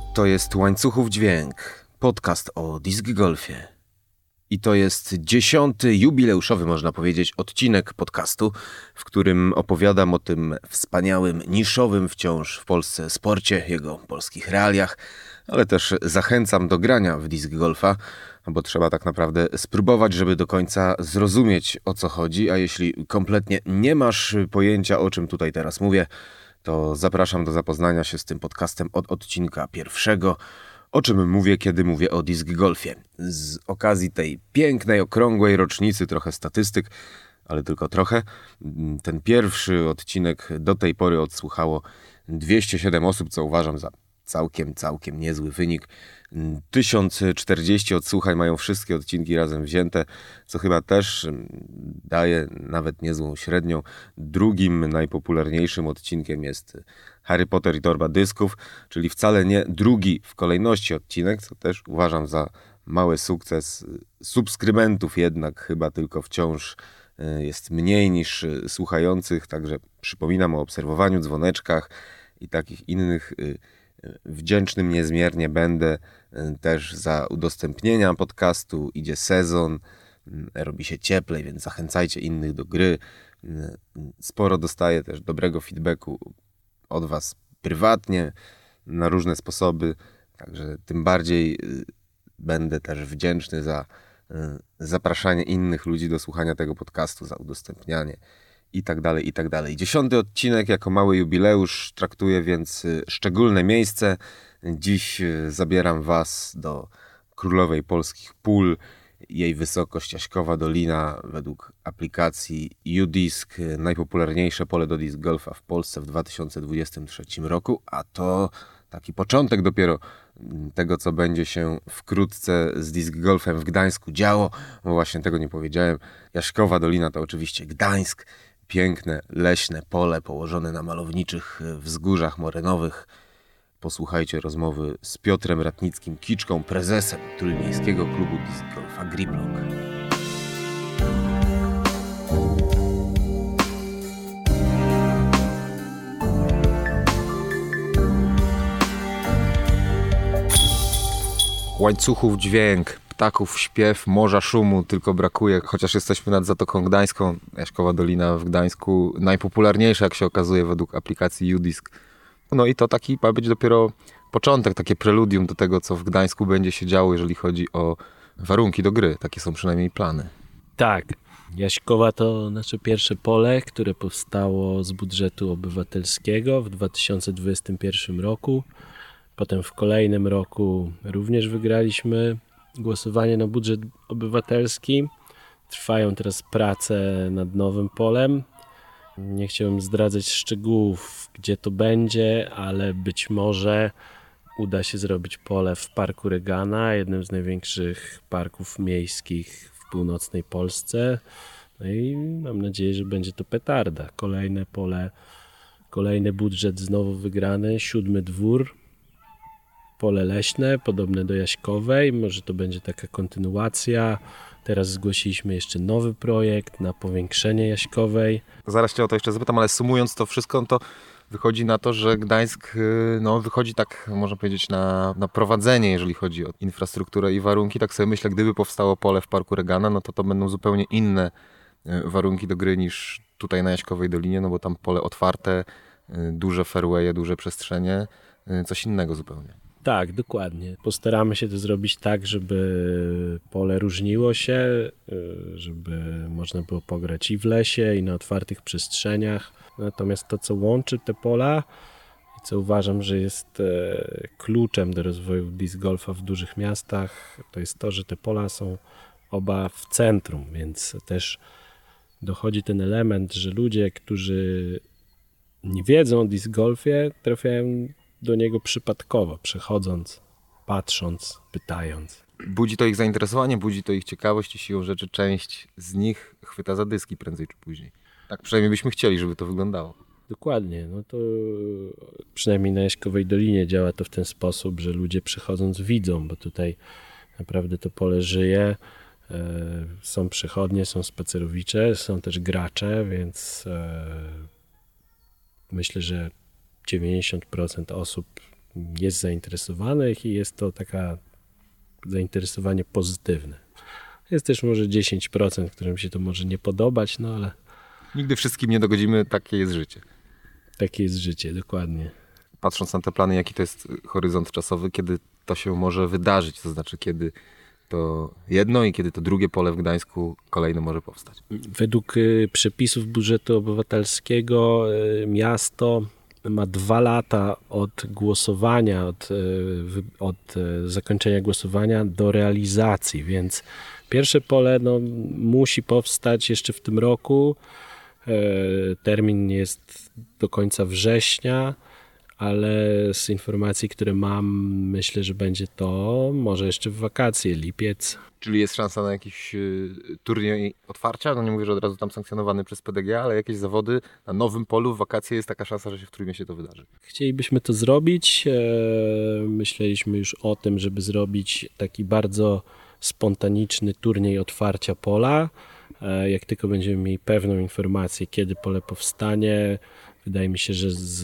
To jest Łańcuchów Dźwięk, podcast o disc golfie. I to jest 10. jubileuszowy, można powiedzieć, odcinek podcastu, w którym opowiadam o tym wspaniałym, niszowym wciąż w Polsce sporcie, jego polskich realiach, ale też zachęcam do grania w disc golfa, bo trzeba tak naprawdę spróbować, żeby do końca zrozumieć, o co chodzi, a jeśli kompletnie nie masz pojęcia, o czym tutaj teraz mówię, to zapraszam do zapoznania się z tym podcastem od odcinka pierwszego, o czym mówię, kiedy mówię o disc golfie. Z okazji tej pięknej, okrągłej rocznicy, trochę statystyk, ale tylko trochę. Ten pierwszy odcinek do tej pory odsłuchało 207 osób, co uważam za całkiem niezły wynik. 1040 odsłuchań mają wszystkie odcinki razem wzięte, co chyba też daje nawet niezłą średnią. Drugim najpopularniejszym odcinkiem jest Harry Potter i torba dysków, czyli wcale nie drugi w kolejności odcinek, co też uważam za mały sukces. Subskrybentów jednak chyba tylko wciąż jest mniej niż słuchających, także przypominam o obserwowaniu, dzwoneczkach i takich innych. Wdzięcznym niezmiernie będę też za udostępnienia podcastu. Idzie sezon, robi się cieplej, więc zachęcajcie innych do gry. Sporo dostaję też dobrego feedbacku od Was prywatnie, na różne sposoby, także tym bardziej będę też wdzięczny za zapraszanie innych ludzi do słuchania tego podcastu, za udostępnianie i tak dalej, i tak dalej. 10. odcinek jako mały jubileusz traktuje więc szczególne miejsce. Dziś zabieram Was do królowej polskich pól. Jej wysokość Jaśkowa Dolina według aplikacji UDisc, najpopularniejsze pole do disc golfa w Polsce w 2023 roku, a to taki początek dopiero tego, co będzie się wkrótce z disc golfem w Gdańsku działo, bo właśnie tego nie powiedziałem. Jaśkowa Dolina to oczywiście Gdańsk, piękne, leśne pole położone na malowniczych wzgórzach morynowych. Posłuchajcie rozmowy z Piotrem Ratnickim-Kiczką, prezesem Trójmiejskiego Klubu Disc Golfa Griplock. Łańcuchów dźwięk, ptaków śpiew, morza szumu tylko brakuje, chociaż jesteśmy nad Zatoką Gdańską. Jaśkowa Dolina w Gdańsku najpopularniejsza, jak się okazuje, według aplikacji UDisc. No i to taki ma być dopiero początek, takie preludium do tego, co w Gdańsku będzie się działo, jeżeli chodzi o warunki do gry. Takie są przynajmniej plany. Tak. Jaśkowa to nasze pierwsze pole, które powstało z budżetu obywatelskiego w 2021 roku. Potem w kolejnym roku również wygraliśmy głosowanie na budżet obywatelski. Trwają teraz prace nad nowym polem. Nie chciałem zdradzać szczegółów, gdzie to będzie, ale być może uda się zrobić pole w Parku Regana, jednym z największych parków miejskich w północnej Polsce. No i mam nadzieję, że będzie to petarda. Kolejne pole, kolejny budżet znowu wygrany, 7 dwór. Pole leśne, podobne do Jaśkowej. Może to będzie taka kontynuacja. Teraz zgłosiliśmy jeszcze nowy projekt na powiększenie Jaśkowej. Zaraz Cię o to jeszcze zapytam, ale sumując to wszystko, to wychodzi na to, że Gdańsk wychodzi tak, można powiedzieć, na prowadzenie, jeżeli chodzi o infrastrukturę i warunki. Tak sobie myślę, gdyby powstało pole w Parku Regana, no to będą zupełnie inne warunki do gry niż tutaj na Jaśkowej Dolinie, no bo tam pole otwarte, duże fairwaye, duże przestrzenie, coś innego zupełnie. Tak, dokładnie. Postaramy się to zrobić tak, żeby pole różniło się, żeby można było pograć i w lesie, i na otwartych przestrzeniach. Natomiast to, co łączy te pola i co uważam, że jest kluczem do rozwoju disc golfa w dużych miastach, to jest to, że te pola są oba w centrum, więc też dochodzi ten element, że ludzie, którzy nie wiedzą o disc golfie, trafiają do niego przypadkowo, przechodząc, patrząc, pytając. Budzi to ich zainteresowanie, budzi to ich ciekawość i siłą rzeczy część z nich chwyta za dyski prędzej czy później. Tak przynajmniej byśmy chcieli, żeby to wyglądało. Dokładnie, no to przynajmniej na Jaśkowej Dolinie działa to w ten sposób, że ludzie przychodząc widzą, bo tutaj naprawdę to pole żyje, są przychodnie, są spacerowicze, są też gracze, więc myślę, że 90% osób jest zainteresowanych i jest to taka zainteresowanie pozytywne. Jest też może 10%, którym się to może nie podobać, no ale Nigdy wszystkim nie dogodzimy, takie jest życie. takie jest życie, dokładnie. Patrząc na te plany, jaki to jest horyzont czasowy, kiedy to się może wydarzyć, to znaczy kiedy to jedno i kiedy to drugie pole w Gdańsku kolejne może powstać. Według przepisów budżetu obywatelskiego miasto ma 2 lata od głosowania, od zakończenia głosowania do realizacji, więc pierwsze pole musi powstać jeszcze w tym roku. Termin jest do końca września, ale z informacji, które mam, myślę, że będzie to może jeszcze w wakacje, lipiec. Czyli jest szansa na jakiś turniej otwarcia? No nie mówię, że od razu tam sankcjonowany przez PDG, ale jakieś zawody na nowym polu w wakacje jest taka szansa, że się w Trójmieście to wydarzy. Chcielibyśmy to zrobić. Myśleliśmy już o tym, żeby zrobić taki bardzo spontaniczny turniej otwarcia pola. Jak tylko będziemy mieli pewną informację, kiedy pole powstanie, wydaje mi się, że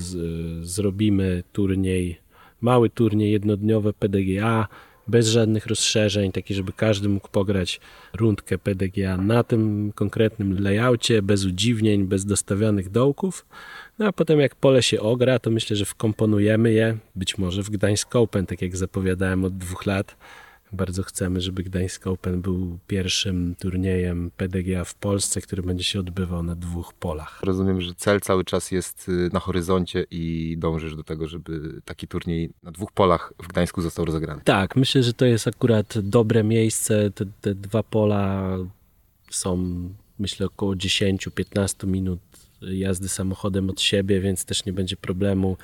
zrobimy turniej, mały turniej jednodniowy PDGA, bez żadnych rozszerzeń, taki, żeby każdy mógł pograć rundkę PDGA na tym konkretnym layoutie, bez udziwnień, bez dostawionych dołków. No a potem jak pole się ogra, to myślę, że wkomponujemy je, być może w Gdańsk Open, tak jak zapowiadałem od 2 lat. Bardzo chcemy, żeby Gdańsk Open był pierwszym turniejem PDGA w Polsce, który będzie się odbywał na 2 polach. Rozumiem, że cel cały czas jest na horyzoncie i dążysz do tego, żeby taki turniej na 2 polach w Gdańsku został rozegrany. Tak, myślę, że to jest akurat dobre miejsce. Te 2 pola są, myślę, około 10-15 minut jazdy samochodem od siebie, więc też nie będzie problemu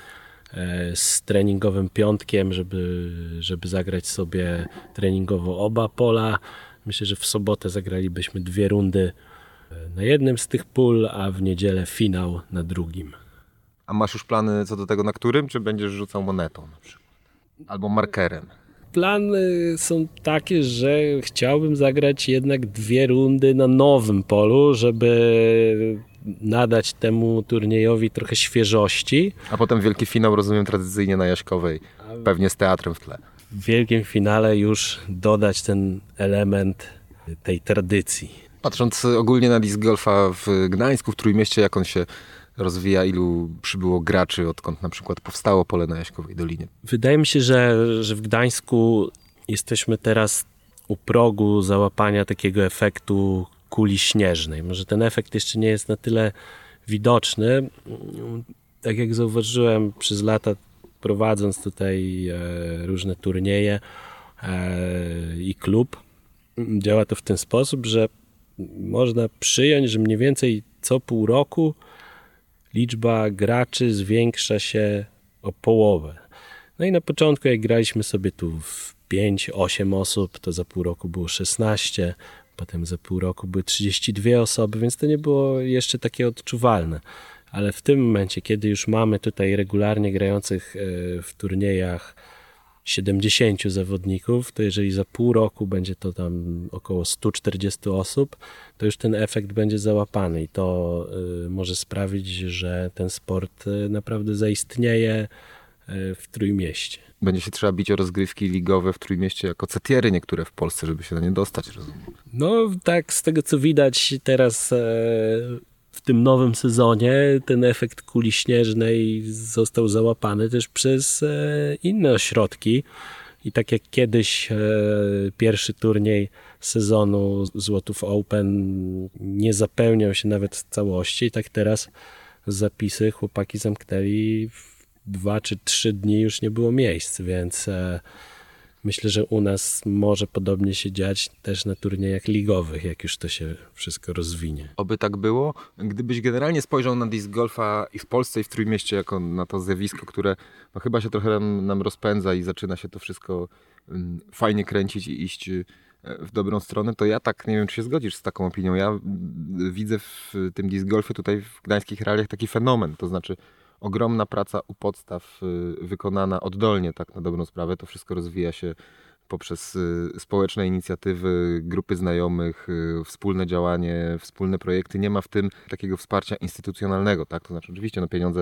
z treningowym piątkiem, żeby zagrać sobie treningowo oba pola. Myślę, że w sobotę zagralibyśmy 2 rundy na jednym z tych pól, a w niedzielę finał na drugim. A masz już plany co do tego, na którym? Czy będziesz rzucał monetą na przykład? Albo markerem? Plany są takie, że chciałbym zagrać jednak 2 rundy na nowym polu, żeby nadać temu turniejowi trochę świeżości. A potem wielki finał, rozumiem, tradycyjnie na Jaśkowej, pewnie z teatrem w tle. W wielkim finale już dodać ten element tej tradycji. Patrząc ogólnie na disc golfa w Gdańsku, w Trójmieście, jak on się rozwija, ilu przybyło graczy, odkąd na przykład powstało pole na Jaśkowej Dolinie? Wydaje mi się, że w Gdańsku jesteśmy teraz u progu załapania takiego efektu kuli śnieżnej. Może ten efekt jeszcze nie jest na tyle widoczny. Tak jak zauważyłem przez lata, prowadząc tutaj różne turnieje i klub, działa to w ten sposób, że można przyjąć, że mniej więcej co pół roku liczba graczy zwiększa się o połowę. No i na początku, jak graliśmy sobie tu w 5-8 osób, to za pół roku było 16, potem za pół roku były 32 osoby, więc to nie było jeszcze takie odczuwalne. Ale w tym momencie, kiedy już mamy tutaj regularnie grających w turniejach 70 zawodników, to jeżeli za pół roku będzie to tam około 140 osób, to już ten efekt będzie załapany i to może sprawić, że ten sport naprawdę zaistnieje w Trójmieście. Będzie się trzeba bić o rozgrywki ligowe w Trójmieście jako cetiery niektóre w Polsce, żeby się na nie dostać, rozumiem. No tak, z tego co widać teraz w tym nowym sezonie, ten efekt kuli śnieżnej został załapany też przez inne ośrodki. I tak jak kiedyś pierwszy turniej sezonu Złotów Open nie zapełniał się nawet w całości, tak teraz zapisy chłopaki zamknęli w 2 czy 3 dni już nie było miejsc, więc myślę, że u nas może podobnie się dziać też na turniejach ligowych, jak już to się wszystko rozwinie. Oby tak było. Gdybyś generalnie spojrzał na disc golfa i w Polsce, i w Trójmieście, jako na to zjawisko, które no, chyba się trochę nam rozpędza i zaczyna się to wszystko fajnie kręcić i iść w dobrą stronę, to ja tak, nie wiem, czy się zgodzisz z taką opinią. Ja widzę w tym disc golfie tutaj w gdańskich realiach taki fenomen, to znaczy ogromna praca u podstaw wykonana oddolnie, tak na dobrą sprawę. To wszystko rozwija się poprzez społeczne inicjatywy, grupy znajomych, wspólne działanie, wspólne projekty. Nie ma w tym takiego wsparcia instytucjonalnego, tak? To znaczy oczywiście no, pieniądze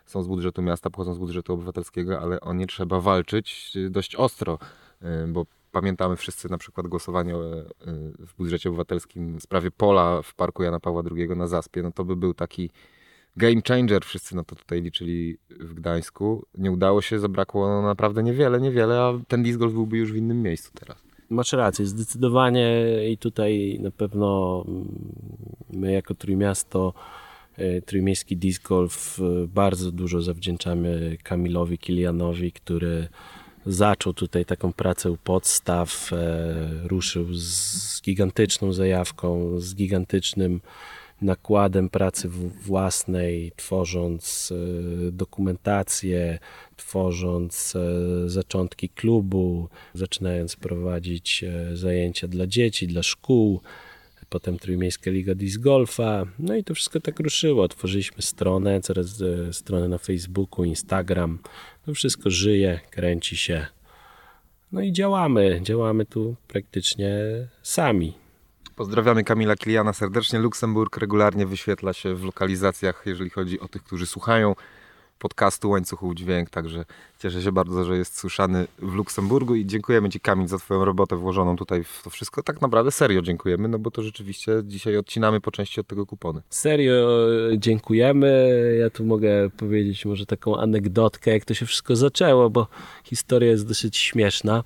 są z budżetu miasta, pochodzą z budżetu obywatelskiego, ale o nie trzeba walczyć dość ostro, bo pamiętamy wszyscy na przykład głosowanie w budżecie obywatelskim w sprawie pola w Parku Jana Pawła II na Zaspie. No to by był taki game changer, wszyscy na to tutaj liczyli w Gdańsku. Nie udało się, zabrakło naprawdę niewiele, a ten disc golf byłby już w innym miejscu teraz. Masz rację, zdecydowanie i tutaj na pewno my jako Trójmiasto, Trójmiejski Disc Golf bardzo dużo zawdzięczamy Kamilowi Kilianowi, który zaczął tutaj taką pracę u podstaw, ruszył z gigantyczną zajawką, z gigantycznym nakładem pracy własnej, tworząc dokumentację, tworząc zaczątki klubu, zaczynając prowadzić zajęcia dla dzieci, dla szkół, potem Trójmiejska Liga Disc Golfa. No i to wszystko tak ruszyło. Otworzyliśmy stronę, stronę na Facebooku, Instagram. To wszystko żyje, kręci się. No i działamy tu praktycznie sami. Pozdrawiamy Kamila Kiliana serdecznie. Luksemburg regularnie wyświetla się w lokalizacjach, jeżeli chodzi o tych, którzy słuchają podcastu Łańcuchów Dźwięk, także cieszę się bardzo, że jest słyszany w Luksemburgu i dziękujemy Ci, Kamil, za Twoją robotę włożoną tutaj w to wszystko. Tak naprawdę serio dziękujemy, no bo to rzeczywiście dzisiaj odcinamy po części od tego kupony. Serio dziękujemy. Ja tu mogę powiedzieć może taką anegdotkę, jak to się wszystko zaczęło, bo historia jest dosyć śmieszna.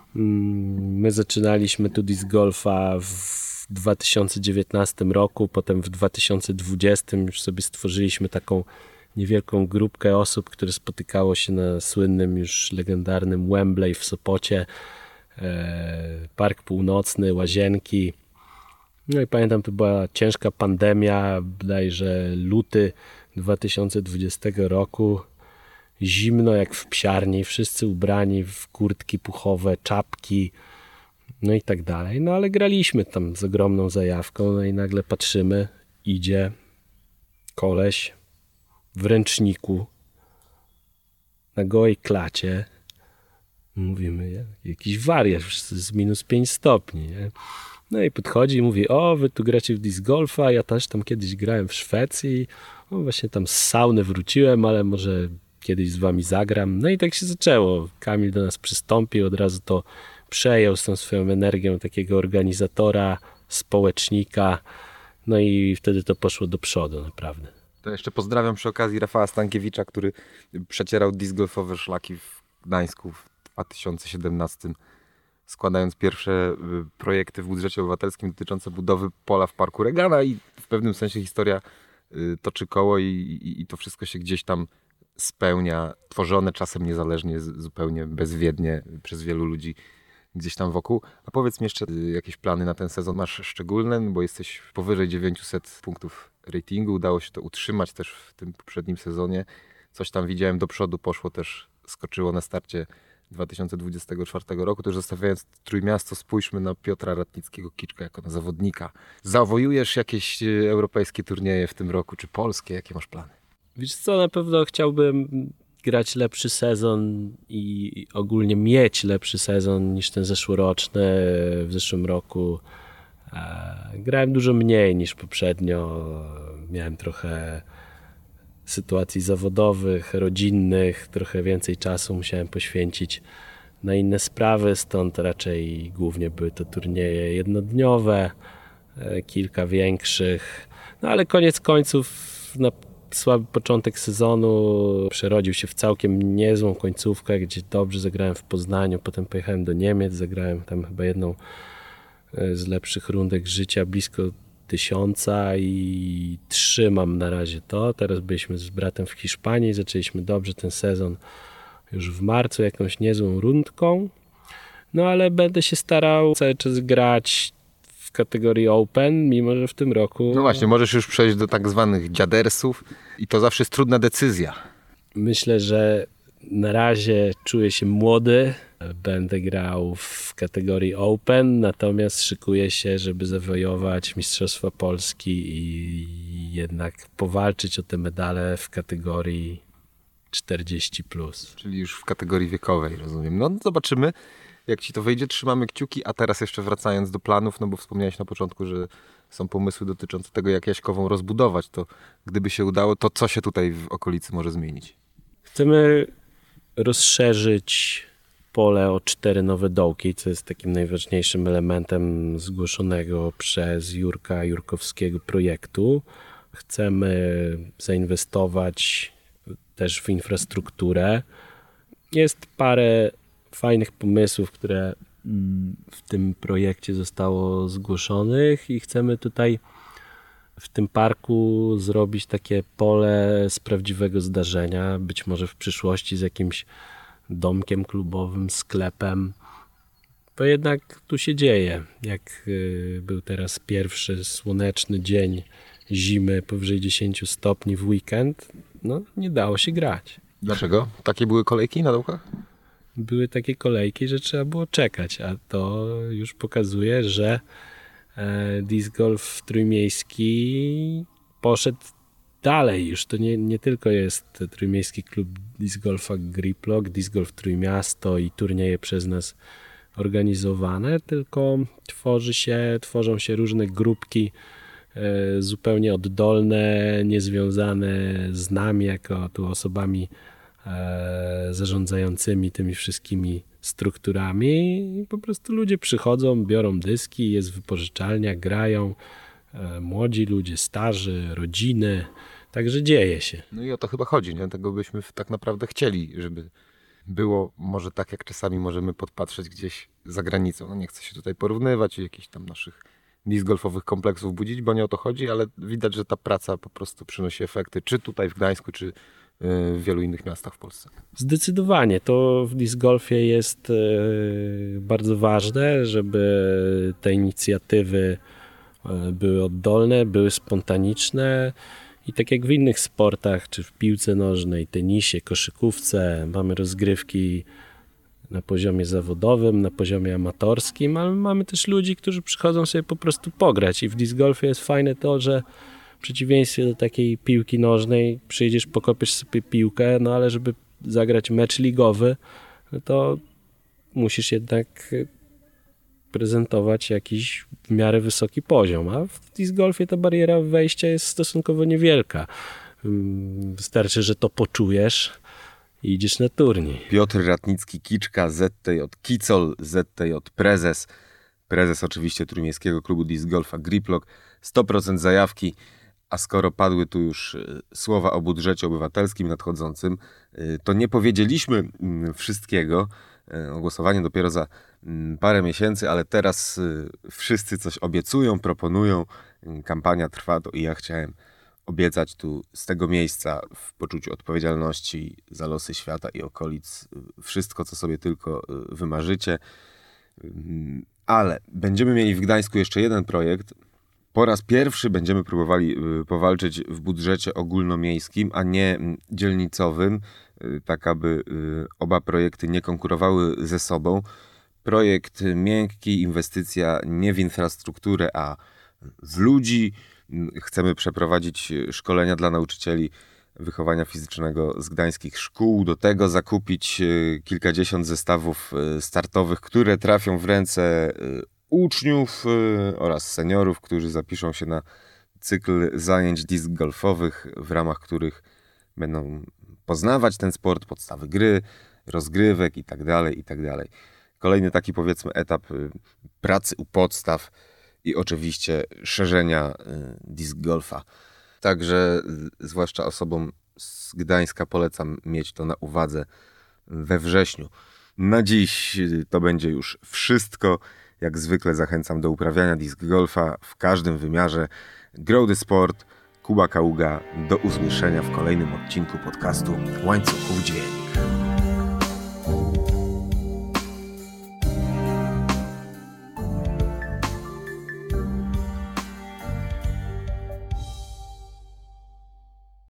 My zaczynaliśmy tu disc golfa w 2019 roku, potem w 2020 już sobie stworzyliśmy taką niewielką grupkę osób, które spotykało się na słynnym już legendarnym Wembley w Sopocie, Park Północny, Łazienki. No i pamiętam, to była ciężka pandemia, bodajże luty 2020 roku. Zimno jak w psiarni, wszyscy ubrani w kurtki puchowe, czapki, no i tak dalej. No ale graliśmy tam z ogromną zajawką, no i nagle patrzymy, idzie koleś w ręczniku, na gołej klacie. Mówimy, jakiś wariat, wszyscy z -5 stopni. Nie? No i podchodzi i mówi, o, wy tu gracie w disc golfa, ja też tam kiedyś grałem w Szwecji, no właśnie tam z sauny wróciłem, ale może kiedyś z wami zagram. No i tak się zaczęło. Kamil do nas przystąpił, od razu to przejął z tą swoją energią takiego organizatora, społecznika, no i wtedy to poszło do przodu naprawdę. To jeszcze pozdrawiam przy okazji Rafała Stankiewicza, który przecierał disc golfowe szlaki w Gdańsku w 2017, składając pierwsze projekty w budżecie obywatelskim dotyczące budowy pola w Parku Regana i w pewnym sensie historia toczy koło i to wszystko się gdzieś tam spełnia, tworzone czasem niezależnie, zupełnie bezwiednie przez wielu ludzi gdzieś tam wokół. A powiedz mi jeszcze, jakieś plany na ten sezon masz szczególne, bo jesteś powyżej 900 punktów ratingu, udało się to utrzymać też w tym poprzednim sezonie. Coś tam widziałem do przodu, poszło też, skoczyło na starcie 2024 roku. To już zostawiając Trójmiasto, spójrzmy na Piotra Ratnickiego-Kiczka jako na zawodnika. Zawojujesz jakieś europejskie turnieje w tym roku, czy polskie? Jakie masz plany? Wiesz co, na pewno chciałbym grać lepszy sezon i ogólnie mieć lepszy sezon niż ten zeszłoroczny. W zeszłym roku grałem dużo mniej niż poprzednio. Miałem trochę sytuacji zawodowych, rodzinnych, trochę więcej czasu musiałem poświęcić na inne sprawy, stąd raczej głównie były to turnieje jednodniowe, kilka większych, no ale koniec końców na słaby początek sezonu przerodził się w całkiem niezłą końcówkę, gdzie dobrze zagrałem w Poznaniu, potem pojechałem do Niemiec, zagrałem tam chyba jedną z lepszych rundek życia, blisko 1000 i trzymam na razie to. Teraz byliśmy z bratem w Hiszpanii, zaczęliśmy dobrze ten sezon już w marcu jakąś niezłą rundką, no ale będę się starał cały czas grać w kategorii Open, mimo że w tym roku... No właśnie, możesz już przejść do tak zwanych dziadersów i to zawsze jest trudna decyzja. Myślę, że na razie czuję się młody, będę grał w kategorii Open, natomiast szykuję się, żeby zawojować Mistrzostwa Polski i jednak powalczyć o te medale w kategorii 40+. Czyli już w kategorii wiekowej, rozumiem. No zobaczymy, jak ci to wyjdzie. Trzymamy kciuki, a teraz jeszcze wracając do planów, no bo wspomniałeś na początku, że są pomysły dotyczące tego, jak Jaśkową rozbudować. To gdyby się udało, to co się tutaj w okolicy może zmienić? Chcemy rozszerzyć pole o 4 nowe dołki, co jest takim najważniejszym elementem zgłoszonego przez Jurka Jurkowskiego projektu. Chcemy zainwestować też w infrastrukturę. Jest parę fajnych pomysłów, które w tym projekcie zostało zgłoszonych i chcemy tutaj w tym parku zrobić takie pole z prawdziwego zdarzenia, być może w przyszłości z jakimś domkiem klubowym, sklepem. Bo jednak tu się dzieje. Jak był teraz pierwszy słoneczny dzień zimy powyżej 10 stopni w weekend, no nie dało się grać. Dlaczego? Takie były kolejki na dołkach? Były takie kolejki, że trzeba było czekać, a to już pokazuje, że disc golf trójmiejski poszedł dalej. Już to nie tylko jest Trójmiejski Klub Disc Golfa Griplock, Disc Golf Trójmiasto i turnieje przez nas organizowane, tylko tworzą się różne grupki zupełnie oddolne, niezwiązane z nami jako tu osobami zarządzającymi tymi wszystkimi strukturami. I po prostu ludzie przychodzą, biorą dyski, jest wypożyczalnia, grają, młodzi ludzie, starzy, rodziny, także dzieje się. No i o to chyba chodzi, nie? Tego byśmy tak naprawdę chcieli, żeby było może tak, jak czasami możemy podpatrzeć gdzieś za granicą. No nie chcę się tutaj porównywać i jakichś tam naszych disc golfowych kompleksów budzić, bo nie o to chodzi, ale widać, że ta praca po prostu przynosi efekty, czy tutaj w Gdańsku, czy w wielu innych miastach w Polsce. Zdecydowanie. To w disc golfie jest bardzo ważne, żeby te inicjatywy były oddolne, były spontaniczne i tak jak w innych sportach, czy w piłce nożnej, tenisie, koszykówce, mamy rozgrywki na poziomie zawodowym, na poziomie amatorskim, ale mamy też ludzi, którzy przychodzą sobie po prostu pograć i w disc golfie jest fajne to, że w przeciwieństwie do takiej piłki nożnej przyjdziesz, pokopiesz sobie piłkę, no ale żeby zagrać mecz ligowy, no to musisz jednak prezentować jakiś w miarę wysoki poziom, a w disc golfie ta bariera wejścia jest stosunkowo niewielka. Wystarczy, że to poczujesz i idziesz na turniej. Piotr Ratnicki-Kiczka, ZTJ Kicol, ZTJ Prezes. Prezes oczywiście Trójmiejskiego Klubu Disc Golfa Griplock. 100% zajawki, a skoro padły tu już słowa o budżecie obywatelskim nadchodzącym, to nie powiedzieliśmy wszystkiego. Głosowanie dopiero za parę miesięcy, ale teraz wszyscy coś obiecują, proponują. Kampania trwa, to i ja chciałem obiecać tu z tego miejsca w poczuciu odpowiedzialności za losy świata i okolic wszystko, co sobie tylko wymarzycie. Ale będziemy mieli w Gdańsku jeszcze jeden projekt. Po raz pierwszy będziemy próbowali powalczyć w budżecie ogólnomiejskim, a nie dzielnicowym, tak aby oba projekty nie konkurowały ze sobą. Projekt miękki, inwestycja nie w infrastrukturę, a w ludzi. Chcemy przeprowadzić szkolenia dla nauczycieli wychowania fizycznego z gdańskich szkół. Do tego zakupić kilkadziesiąt zestawów startowych, które trafią w ręce uczniów oraz seniorów, którzy zapiszą się na cykl zajęć disc golfowych, w ramach których będą poznawać ten sport, podstawy gry, rozgrywek itd., itd. Kolejny taki, powiedzmy, etap pracy u podstaw i oczywiście szerzenia disc golfa. Także zwłaszcza osobom z Gdańska polecam mieć to na uwadze we wrześniu. Na dziś to będzie już wszystko. Jak zwykle zachęcam do uprawiania disc golfa w każdym wymiarze. Grow the Sport, Kuba Kaługa. Do usłyszenia w kolejnym odcinku podcastu Łańcuchów Dziennik.